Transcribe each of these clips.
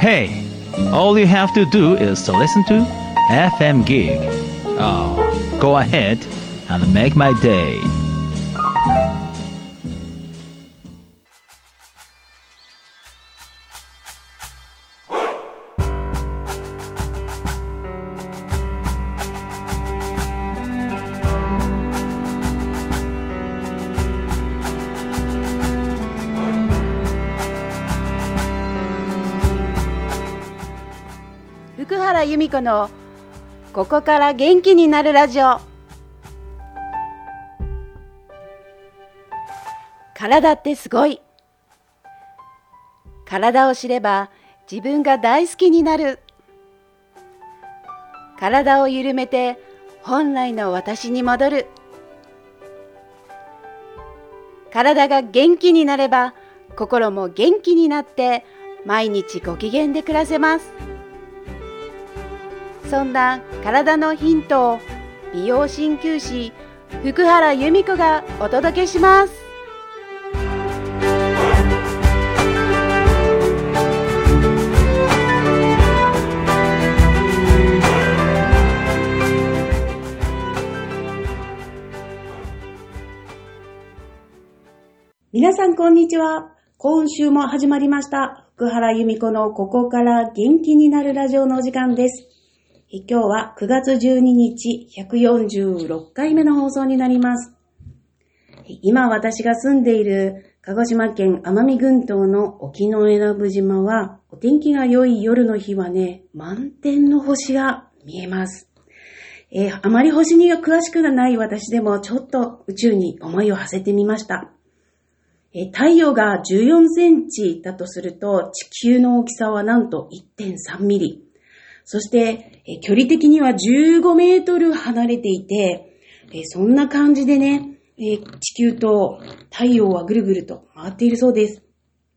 Hey, all you have to do is to listen to FM Gig. Oh, go ahead and make my day. 福原由美子のここから元気になるラジオ。体ってすごい。体を知れば自分が大好きになる。体を緩めて本来の私に戻る。体が元気になれば心も元気になって毎日ご機嫌で暮らせます。そんな体のヒントを美容鍼灸師福原由美子がお届けします。 皆さんこんにちは。今週も始まりました福原由美子のここから元気になるラジオのお時間です。今日は9月12日146回目の放送になります。今私が住んでいる鹿児島県奄美群島の沖永良部島はお天気が良い夜の日はね、満天の星が見えます。あまり星には詳しくない私でもちょっと宇宙に思いを馳せてみました。太陽が14センチだとすると地球の大きさはなんと 1.3 ミリ。そして距離的には15メートル離れていて、そんな感じでね、地球と太陽はぐるぐると回っているそうです。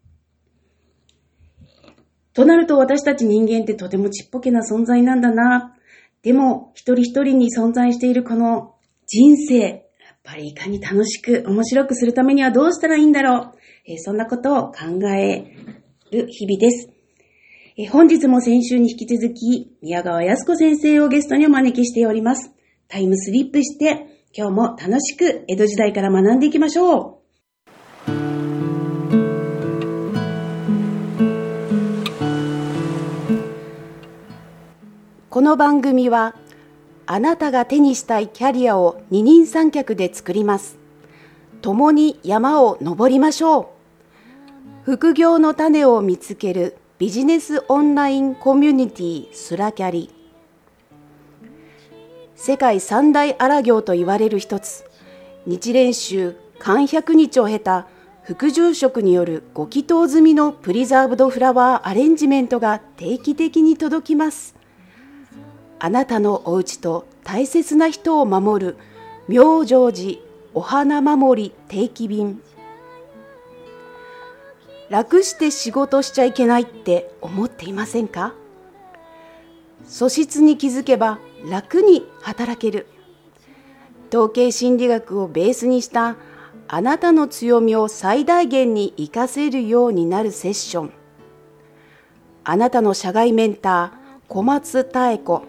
となると私たち人間ってとてもちっぽけな存在なんだな。でも一人一人に存在しているこの人生、やっぱりいかに楽しく面白くするためにはどうしたらいいんだろう。そんなことを考える日々です。本日も先週に引き続き宮川靖子先生をゲストにお招きしております。タイムスリップして今日も楽しく江戸時代から学んでいきましょう。 この番組はあなたが手にしたいキャリアを二人三脚で作ります。共に山を登りましょう。副業の種を見つけるビジネスオンラインコミュニティスラキャリ。世界三大荒行と言われる一つ、日蓮宗漢百日を経た副住職によるご祈祷済みのプリザーブドフラワーアレンジメントが定期的に届きます。あなたのお家と大切な人を守る妙成寺お花守り定期便。楽して仕事しちゃいけないって思っていませんか？素質に気づけば楽に働ける。統計心理学をベースにしたあなたの強みを最大限に活かせるようになるセッション。あなたの社外メンター小松妙子。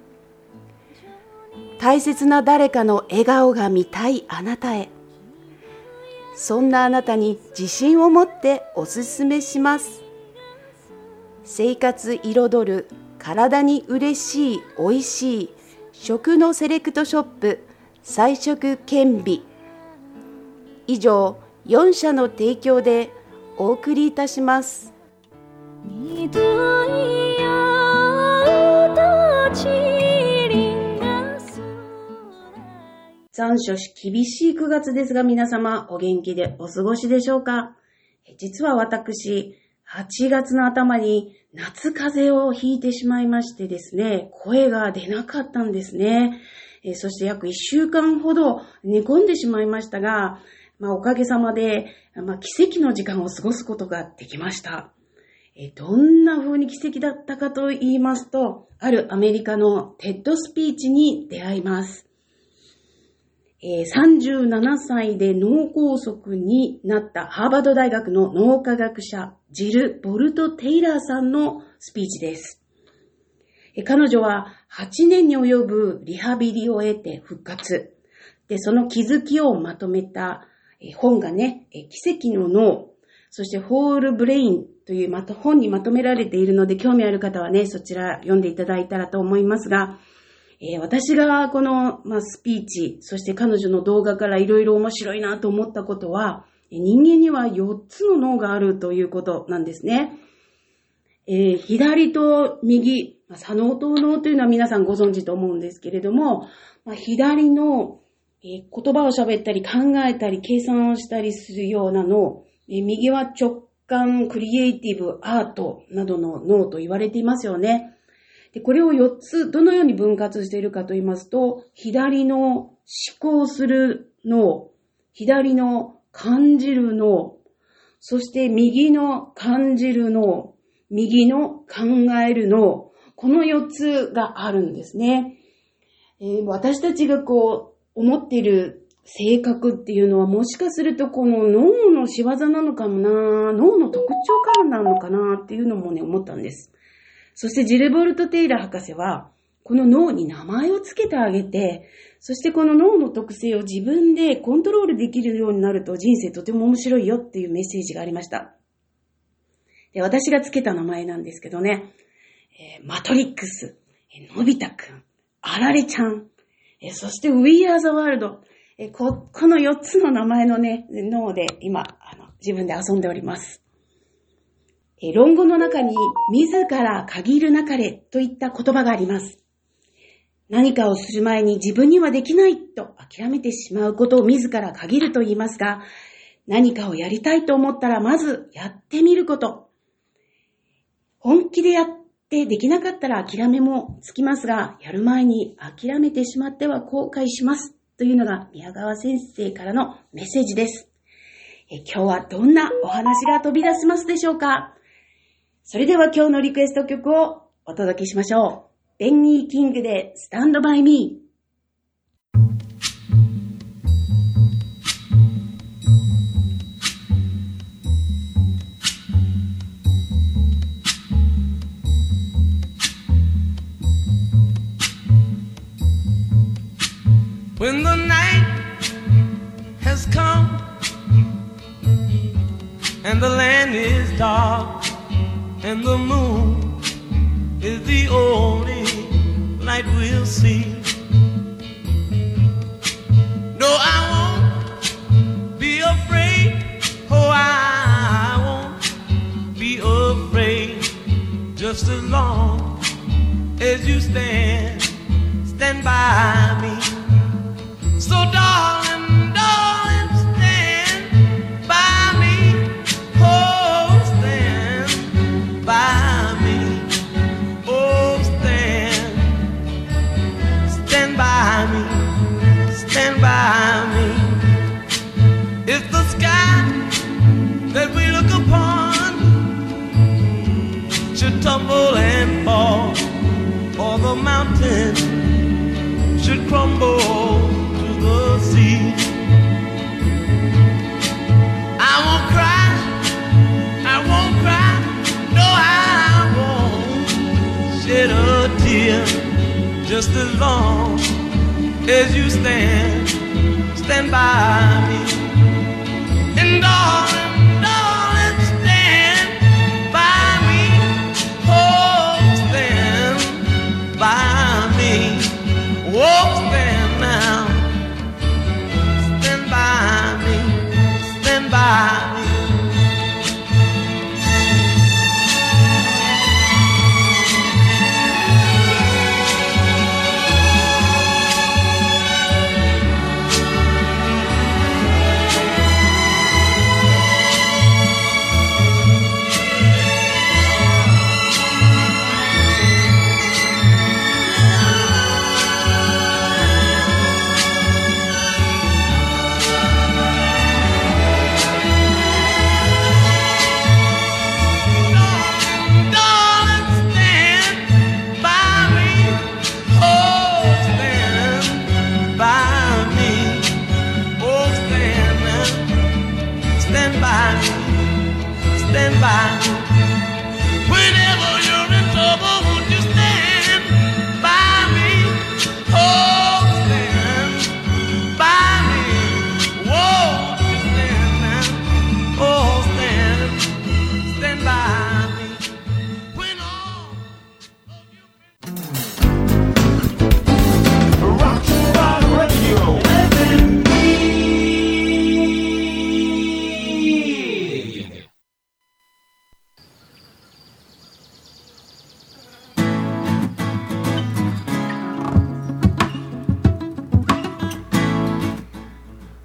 大切な誰かの笑顔が見たいあなたへ。そんなあなたに自信を持っておすすめします。生活彩る体に嬉しいおいしい食のセレクトショップ菜食健美。以上4社の提供でお送りいたします。 残暑厳しい9月ですが皆様お元気でお過ごしでしょうか。実は私8月の頭に夏風邪をひいてしまいましてですね、声が出なかったんですね。そして約1週間ほど寝込んでしまいましたが、おかげさまで、奇跡の時間を過ごすことができました。どんな風に奇跡だったかと言いますと、あるアメリカのテッドスピーチに出会います。 37歳で脳梗塞になったハーバード大学の脳科学者ジル・ボルト・テイラーさんのスピーチです。彼女は8年に及ぶリハビリを得て復活。で、その気づきをまとめた本がね、奇跡の脳、そしてホールブレインという本にまとめられているので、興味ある方はね、そちら読んでいただいたらと思いますが、私がこの、スピーチ、そして彼女の動画からいろいろ面白いなと思ったことは、人間には4つの脳があるということなんですね。左と右、左脳と右脳というのは皆さんご存知と思うんですけれども、左の言葉を喋ったり考えたり計算をしたりするような脳、右は直感、クリエイティブ、アートなどの脳と言われていますよね。で、これを4つどのように分割しているかと言いますと、左の思考する脳、左の感じる脳、そして右の感じる脳、右の考える脳、この4つがあるんですね。私たちが思っている性格っていうのはもしかするとこの脳の仕業なのかもな、脳の特徴からなのかなっていうのもね、思ったんです。そしてジル・ボルト・テイラー博士は、この脳に名前をつけてあげて、そしてこの脳の特性を自分でコントロールできるようになると人生とても面白いよっていうメッセージがありました。で、私がつけた名前なんですけどね、マトリックス、のび太くん、あられちゃん、そして We Are the World、この4つの名前のね、脳で今、自分で遊んでおります。論語の中に自ら限るなかれといった言葉があります。何かをする前に自分にはできないと諦めてしまうことを自ら限ると言いますが、何かをやりたいと思ったらまずやってみること。本気でやってできなかったら諦めもつきますが、やる前に諦めてしまっては後悔しますというのが宮川先生からのメッセージです。今日はどんなお話が飛び出しますでしょうか。それでは今日のリクエスト曲をお届けしましょう。ベンニー・キングでスタンドバイミー。 When the night has come and the land is dark and the moon is the only light we'll see. No, I won't be afraid. Oh, I won't be afraid. Just as long as you stand by me. So darling, darling, stand by me. Oh, stand by me. Oh, stand by me. Stand by me. It's the sky that we look upon should tumble and fall, or the mountain should crumble the sea. I won't cry, no, I won't shed a tear. Just as long as you stand by me. And darling, darling, stand by me. Oh, stand by me. Oh, stand now. Stand by me. Stand by me.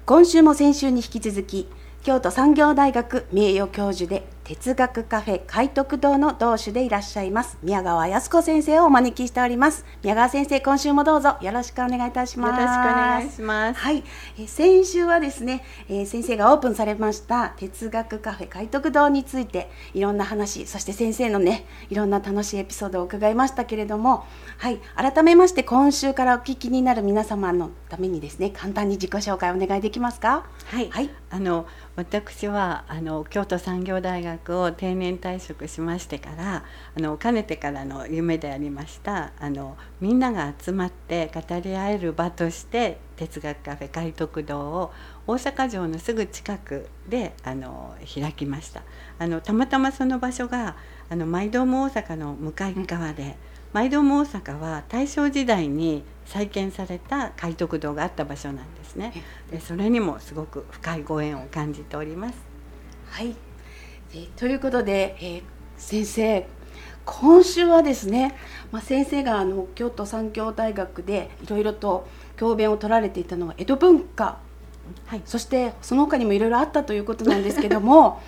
今週も先週に引き続き京都産業大学名誉教授で哲学カフェ海徳堂の同主でいらっしゃいます宮川靖子先生をお招きしております。宮川先生、今週もどうぞよろしくお願いいたします。 よろしくお願いします。 はい、先週はですね、先生がオープンされました哲学カフェ海徳堂についていろんな話、そして先生のねいろんな楽しいエピソードを伺いましたけれども、はい、改めまして今週からお聞きになる皆様のためにですね、簡単に自己紹介お願いできますか。 はい、はい、私は京都産業大学を定年退職しましてからかねてからの夢でありましたみんなが集まって語り合える場として哲学カフェ海徳堂を大阪城のすぐ近くで開きました。たまたまその場所がマイドーム大阪の向かい側で、マイドーム大阪は大正時代に再建された海徳堂があった場所なんですね。でそれにもすごく深いご縁を感じております。 はい、ということで、先生、今週はですね、先生が京都産業大学でいろいろと教鞭を取られていたのは江戸文化、はい、そしてその他にもいろいろあったということなんですけども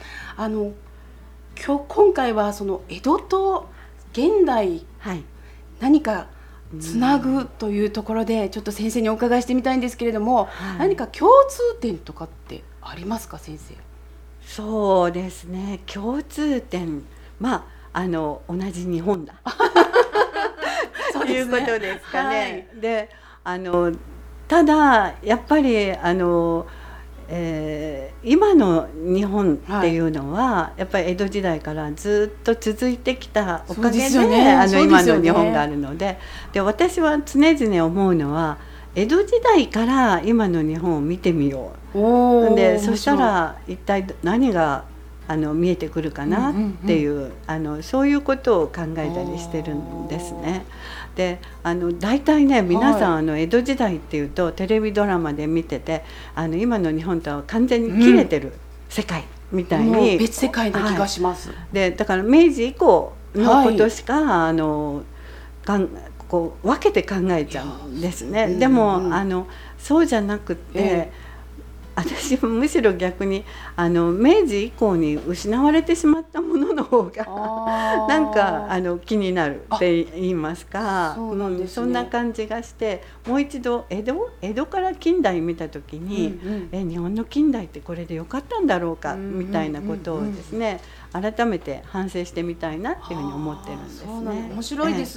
今回はその江戸と現代、はい、何かつなぐというところでちょっと先生にお伺いしてみたいんですけれども、はい、何か共通点とかってありますか、先生。 そうですね、共通点、同じ日本だということですかね。はい、でただやっぱり今の日本っていうのは、やっぱり江戸時代からずっと続いてきたおかげで、今の日本があるので、私は常々思うのは江戸時代から今の日本を見てみよう。でそしたら一体何が見えてくるかなっていう、そういうことを考えたりしてるんですね。で大体ね、皆さん、江戸時代っていうとテレビドラマで見てて今の日本とは完全に切れてる世界みたいに、 別世界な気がします。 でだから明治以降のことしか、こう分けて考えちゃうんですね。でもそうじゃなくて、私はむしろ逆に明治以降に失われてしまったものの方がなんか気になるって言いますか、そんな感じがして、もう一度江戸から近代見た時に、日本の近代ってこれでよかったんだろうかみたいなことをですね、改めて反省してみたいなっていうふうに思ってるんですね。 面白いです。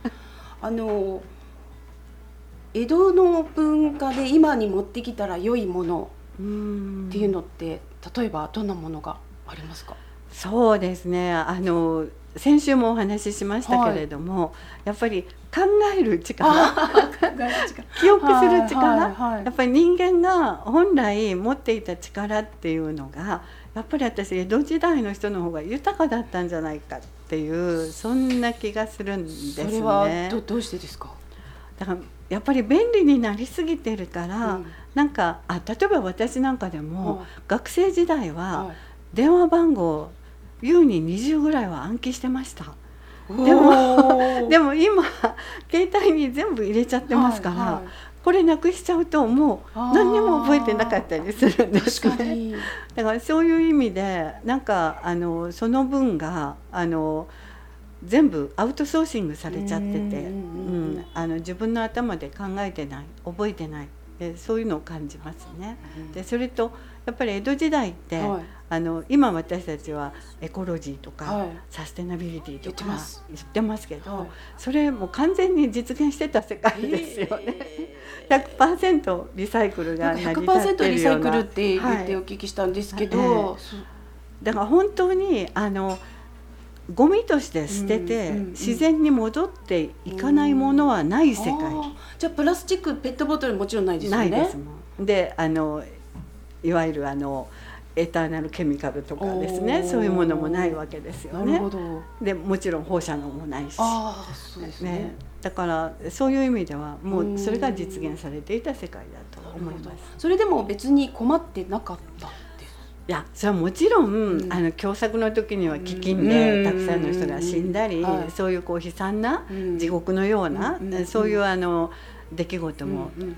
江戸の文化で今に持ってきたら良いものっていうのって例えばどんなものがありますか。 そうですね、先週もお話ししましたけれども、やっぱり考える力記憶する力、やっぱり人間が本来持っていた力っていうのがやっぱり私江戸時代の人の方が豊かだったんじゃないかっていう、そんな気がするんですね。 それはどうしてですか。 だからやっぱり便利になりすぎてるから、なんか例えば私なんかでも、学生時代は電話番号優に20ぐらいは暗記してました。でも今携帯に全部入れちゃってますから、これなくしちゃうともう何にも覚えてなかったりするんですね。だからそういう意味でなんかその分が全部アウトソーシングされちゃってて、自分の頭で考えてない、覚えてない、そういうのを感じますね。でそれとやっぱり江戸時代って、今私たちはエコロジーとか、サステナビリティとか言ってますけど、それも完全に実現してた世界ですよね。100% リサイクルが成り立ってるような、 100% リサイクルって言ってお聞きしたんですけど、 だから本当にゴミとして捨てて、自然に戻っていかないものはない世界。 じゃあプラスチックペットボトルもちろんないですよね。 ないですもん。でいわゆるエターナルケミカルとかですね、そういうものもないわけですよね。 なるほど。 でもちろん放射能もないし、 そうですね。 だからそういう意味ではもうそれが実現されていた世界だと思います。 それでも別に困ってなかった。 いや、それはもちろん、凶作の時には飢饉でたくさんの人が死んだり、そういう悲惨な地獄のような、そういう出来事も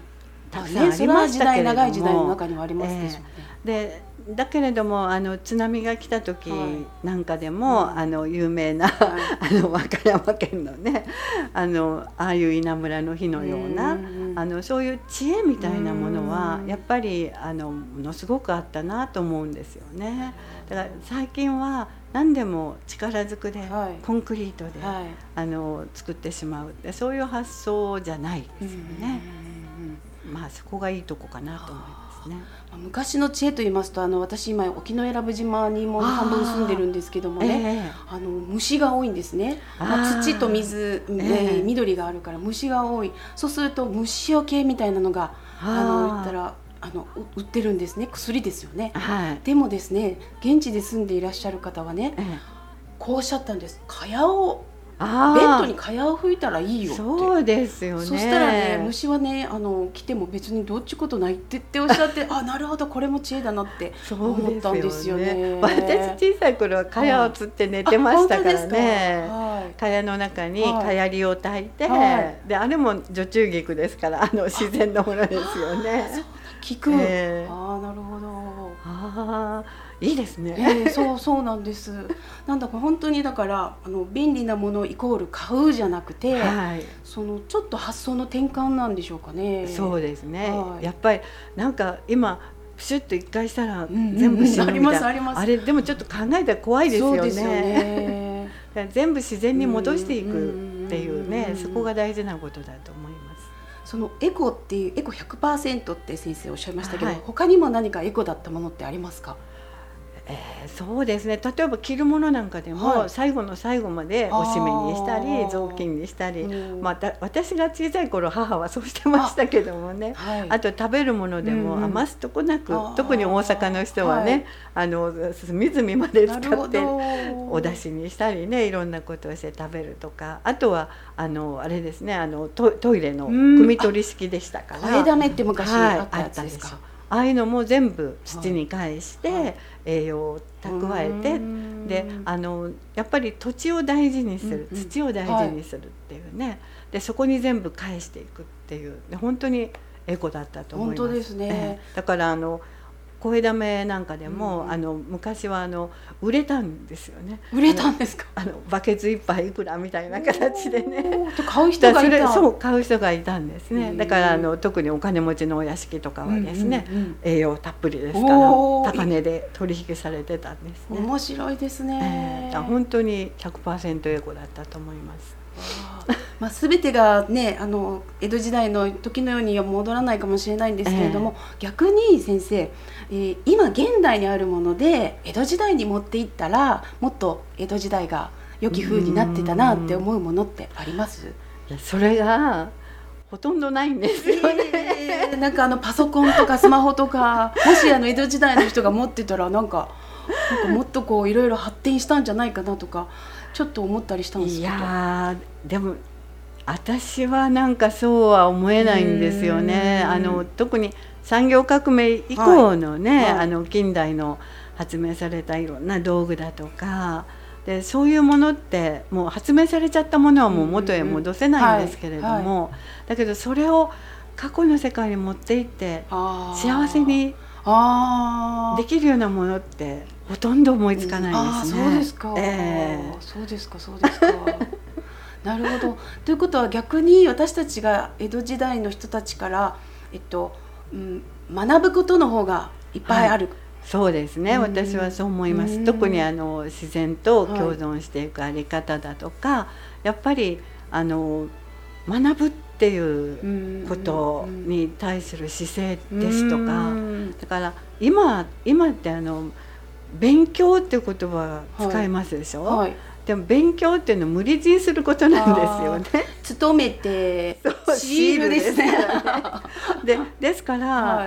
たくさんありましたけれども、 長い時代の中にはありますでしょうね。 でだけれども津波が来た時なんかでも、有名な、和歌山県のねああいう稲むらの火のようなそういう知恵みたいなものはやっぱりものすごくあったなと思うんですよね。だから最近は何でも力ずくで、コンクリートで、作ってしまうってそういう発想じゃないですよね。まあそこがいいとこかなと思いますね。 昔の知恵と言いますと私今沖永良部島にも半分住んでるんですけどもね、虫が多いんですね。土と水、緑があるから虫が多い。そうすると虫除けみたいなのが言ったら売ってるんですね。薬ですよね、でもですね現地で住んでいらっしゃる方はね、こうおっしゃったんです。蚊帳をベッドに蚊帳を吹いたらいいよって。 そうですよね。 そしたらね虫はね来ても別にどっちことないっておっしゃってなるほどこれも知恵だなって思ったんですよね。 私小さい頃は蚊帳をつって寝てましたからね。蚊帳の中に蚊槍を焚いて、であれも除虫菊ですから自然のものですよね。 聞く、なるほど。 いいですね。 そうなんです。なんだか本当にだから便利なものイコール買うじゃなくて、そのちょっと発想の転換なんでしょうかね。 そうですね。やっぱりなんか今プシュッと一回したら全部死ぬみたいな、あれでもちょっと考えたら怖いですよね。そうですよね。全部自然に戻していくっていうね、そこが大事なことだと思います。 そのエコっていうエコ 100% って先生おっしゃいましたけど、他にも何かエコだったものってありますか？ そうですね。例えば着るものなんかでも、最後の最後までおしめにしたり雑巾にしたり、私が小さい頃母はそうしてましたけどもね、あと食べるものでも余すとこなく、特に大阪の人はね、隅々まで使ってお出汁にしたりね、いろんなことをして食べるとか、あとはあれですね、トイレの汲み取り式でしたから、 声だめって昔あったやつですか。 ああいうのも全部土に返して栄養を蓄えて、でやっぱり土地を大事にする、土を大事にするっていうね、でそこに全部返していくっていう、本当にエコだったと思います。 本当ですね。 だから声だめなんかでも、昔は売れたんですよね。 売れたんですか？ バケツ一杯いくらみたいな形でね、 買う人がいた。 そう買う人がいたんですね。だから特にお金持ちのお屋敷とかはですね、栄養たっぷりですから高値で取引されてたんですね。 面白いですね。 本当に 100% エコだったと思います。 全てがね江戸時代の時のようには戻らないかもしれないんですけれども、逆に先生、今現代にあるもので江戸時代に持っていったらもっと江戸時代が良き風になってたなって思うものってあります？ それがほとんどないんですよね。 なんかパソコンとかスマホとかもし江戸時代の人が持ってたらなんかもっとこういろいろ発展したんじゃないかなとかちょっと思ったりしたんですけど。 でも私はなんかそうは思えないんですよね。特に産業革命以降のね、近代の発明されたいろんな道具だとかで、そういうものってもう発明されちゃったものはもう元へ戻せないんですけれども、だけどそれを過去の世界に持っていって幸せにできるようなものってほとんど思いつかないですね。 そうですか。そうですか。なるほど。ということは逆に私たちが江戸時代の人たちから、学ぶことの方がいっぱいある。 そうですね。私はそう思います。特に自然と共存していくあり方だとか、やっぱり学ぶっていうことに対する姿勢ですとか、だから今って勉強っていう言葉使いますでしょ。でも勉強っていうのは無理強いすることなんですよね。 勤めてシールですね。 ですから、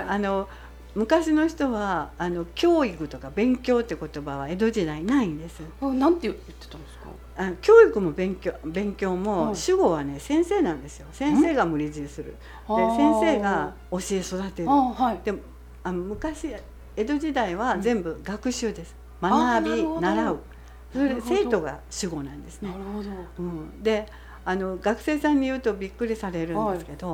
昔の人は教育とか勉強って言葉は江戸時代ないんです。 なんて言ってたんですか？ 教育も勉強も主語はね先生なんですよ。先生が無理強いする。で先生が教え育てる。でも昔江戸時代は全部学習です。学び習う。それで生徒が主語なんですね。で学生さんに言うとびっくりされるんですけど、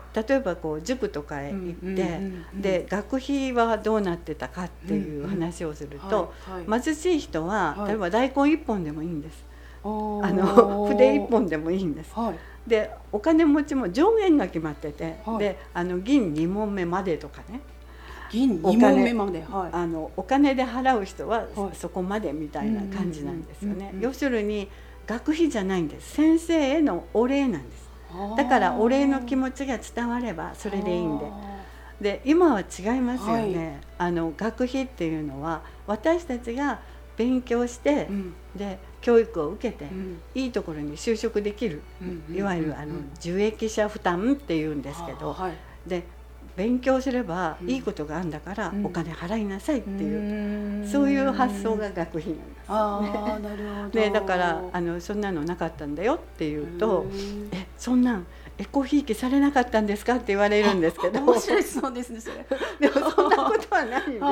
例えばこう塾とかへ行って、で学費はどうなってたかっていう話をすると、貧しい人は例えば大根1本でもいいんです。筆1本でもいいんです。でお金持ちも上限が決まってて、で銀2匁までとかね、 銀2匁まで、 お金で払う人はそこまでみたいな感じなんですよね。要するに学費じゃないんです。先生へのお礼なんです。だからお礼の気持ちが伝わればそれでいいんで。で今は違いますよね。学費っていうのは私たちが勉強して、で教育を受けて、いいところに就職できる、いわゆる受益者負担っていうんですけど、で勉強すればいいことがあるんだからお金払いなさいっていう、そういう発想が学費なんですね。でだからそんなのなかったんだよっていうと、そんなんエコひいきされなかったんですかって言われるんですけど、 面白いそうですねそれ。 でもそんなことはないんです。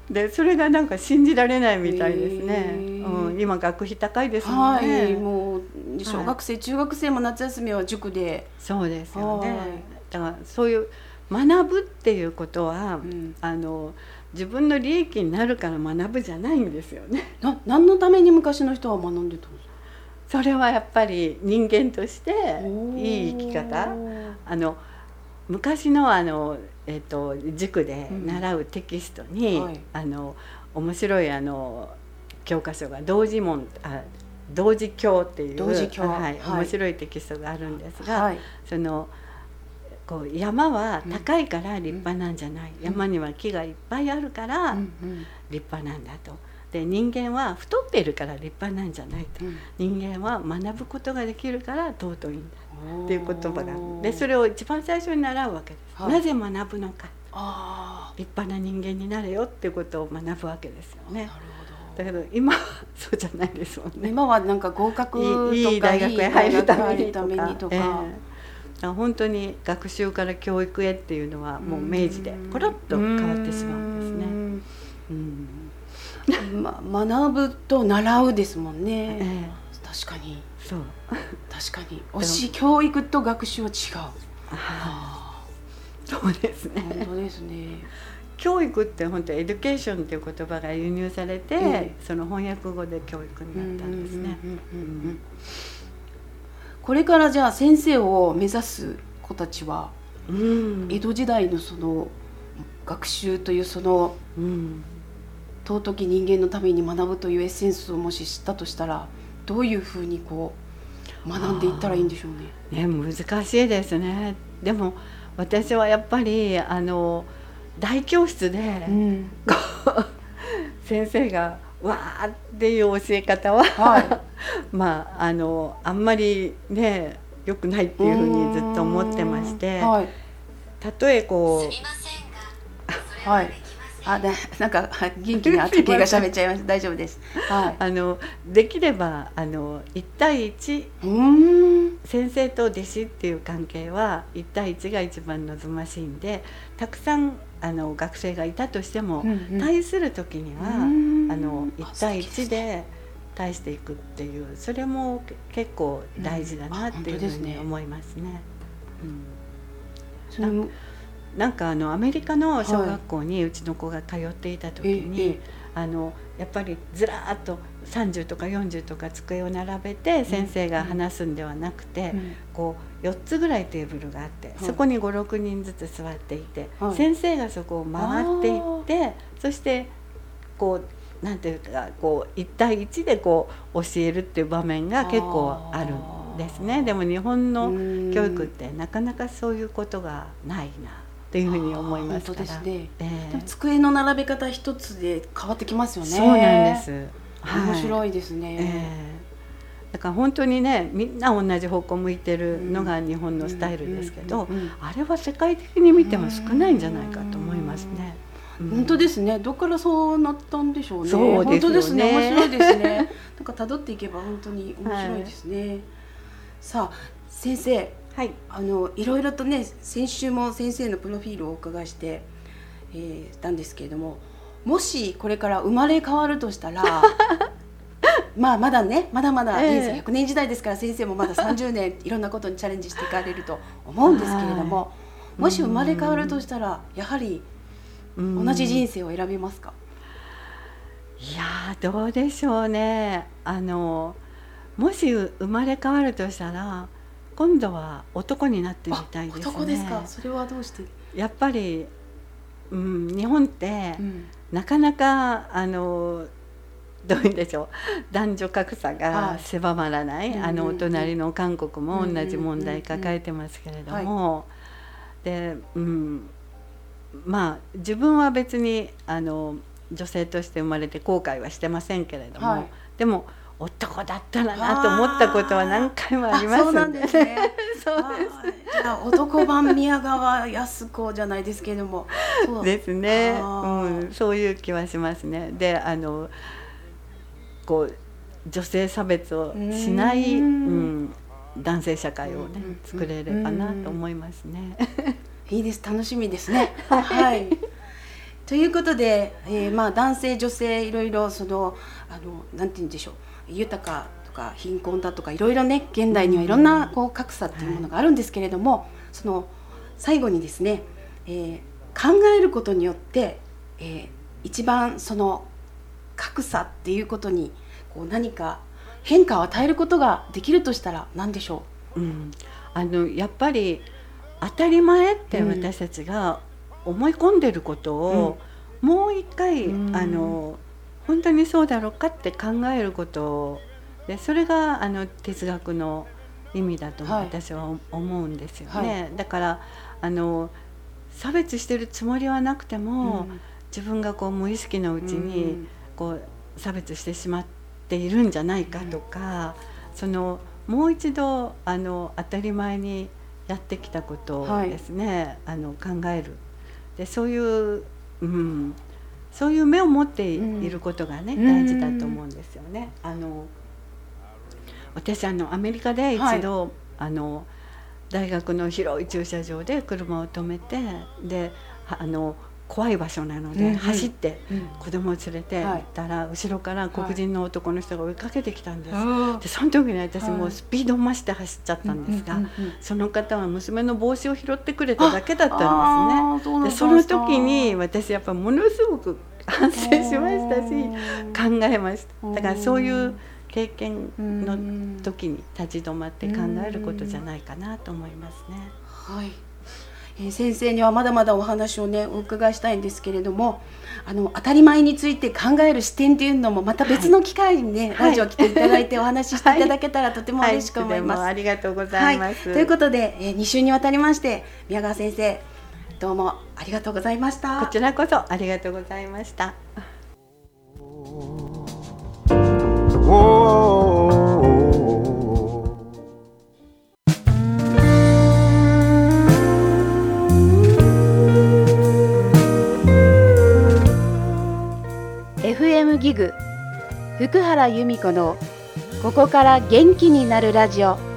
でそれがなんか信じられないみたいですね。今学費高いですもんね。 もう小学生、中学生も夏休みは塾で。 そうですよね。だからそういう学ぶっていうことは、自分の利益になるから学ぶじゃないんですよね。 何のために昔の人は学んでたんですか？ それはやっぱり人間としていい生き方、昔の塾で習うテキストに、面白い教科書が同時教っていう面白いテキストがあるんですが、こう山は高いから立派なんじゃない、山には木がいっぱいあるから立派なんだと。で人間は太っているから立派なんじゃないと、人間は学ぶことができるから尊いんだっていう言葉がある。でそれを一番最初に習うわけです。なぜ学ぶのか、立派な人間になれよっていうことを学ぶわけですよね。だけど今はそうじゃないですもんね。 今はなんか合格とかいい大学へ入るためにとか、 本当に学習から教育へっていうのはもう明治でコロッと変わってしまうんですね。 学ぶと習うですもんね。確かに。 そう。 確かに。教育と学習は違う。 そうですね。 本当ですね。 教育って本当エデュケーションっていう言葉が輸入されて、その翻訳語で教育になったんですね。 これからじゃあ先生を目指す子たちは、江戸時代のその学習というその、尊き人間のために学ぶというエッセンスをもし知ったとしたら、どういうふうにこう学んでいったらいいんでしょうね。 難しいですね。でも私はやっぱり大教室で、先生がわーっていう教え方は、あんまりね良くないっていうふうにずっと思ってまして、例えこうなんか元気にあった気が喋っちゃいました。大丈夫です。 できれば1対1、先生と弟子っていう関係は1対1が一番望ましいんで、たくさん学生がいたとしても、対する時には1対1で対していくっていう、それも結構大事だなっていうふうに思いますね。なんかアメリカの小学校にうちの子が通っていた時に、やっぱりずらーっと30とか40とか机を並べて先生が話すんではなくて、こう4つぐらいテーブルがあって、そこに 5,6 人ずつ座っていて、先生がそこを回っていって、そしてこうなんていうかこう1対1でこう教えるっていう場面が結構あるんですね。でも日本の教育ってなかなかそういうことがないなっていうふうに思いますから。 本当ですね。でも机の並べ方一つで変わってきますよね。 そうなんです。 面白いですね。 だから本当にね、みんな同じ方向向いてるのが日本のスタイルですけど、あれは世界的に見ても少ないんじゃないかと思いますね。 本当ですね。どっからそうなったんでしょうね。 そうですよね。 本当ですね。面白いですね。なんか辿っていけば本当に面白いですね。さあ先生、いろいろとね、先週も先生のプロフィールをお伺いして、たんですけれども、もしこれから生まれ変わるとしたらまだねまだ人生100年時代ですから、先生もまだ30年いろんなことにチャレンジしていかれると思うんですけれども、もし生まれ変わるとしたらやはり同じ人生を選びますか？ いやどうでしょうね。もし生まれ変わるとしたら今度は男になってみたいですね。 男ですか？それはどうして？ やっぱり、日本って、なかなかどういうんでしょう、男女格差が狭まらない、お隣の韓国も同じ問題抱えてますけれども、で、自分は別に女性として生まれて後悔はしてませんけれども、でも男だったらなと思ったことは何回もあります。 そうなんですね。そうです。じゃあ男版宮川靖子じゃないですけれども。 そうですね。そういう気はしますね。で、こう女性差別をしない、男性社会をね、作れればなと思いますね。 いいです。楽しみですね。はい。ということで、男性女性いろいろなんて言うんでしょう、豊かとか貧困だとかいろいろね、現代にはいろんな格差っていうものがあるんですけれども、その最後にですね、考えることによって、一番その格差っていうことに何か変化を与えることができるとしたら何でしょう？ やっぱり当たり前って私たちが思い込んでることを、もう一回、本当にそうだろうかって考えることで、それが哲学の意味だと私は思うんですよね。だから差別してるつもりはなくても、自分が無意識のうちに差別してしまっているんじゃないかとか、もう一度当たり前にやってきたことをですね、考える。でそういう目を持っていることがね、大事だと思うんですよね。私アメリカで一度、大学の広い駐車場で車を止めて、で怖い場所なので走って子供を連れて行ったら、後ろから黒人の男の人が追いかけてきたんです。でその時に私もうスピードを増して走っちゃったんですが、その方は娘の帽子を拾ってくれただけだったんですね。でその時に私やっぱものすごく反省しましたし、考えました。だからそういう経験の時に立ち止まって考えることじゃないかなと思いますね。 はい。先生にはまだまだお話をねお伺いしたいんですけれども、当たり前について考える視点というのもまた別の機会にね、ラジオ来ていただいてお話ししていただけたらとても嬉しく思います。 ありがとうございます。 ということで、2週にわたりまして宮川先生どうもありがとうございました。 こちらこそありがとうございました。 FM ギグ福原由美子のここから元気になるラジオ。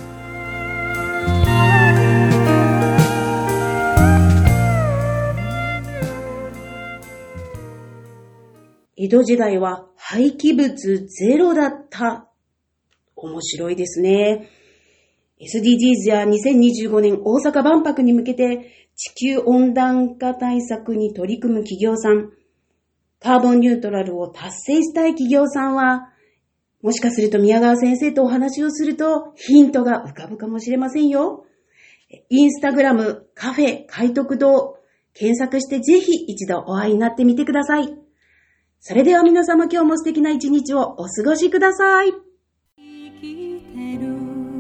江戸時代は廃棄物ゼロだった。面白いですね。SDGs や2025年大阪万博に向けて地球温暖化対策に取り組む企業さん、カーボンニュートラルを達成したい企業さんは、もしかすると宮川先生とお話をするとヒントが浮かぶかもしれませんよ。インスタグラムカフェ開徳堂検索してぜひ一度お会いになってみてください。それでは皆様今日も素敵な一日をお過ごしください。 生きてる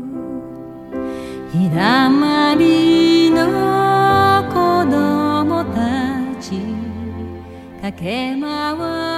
日だまりの子供たち駆け回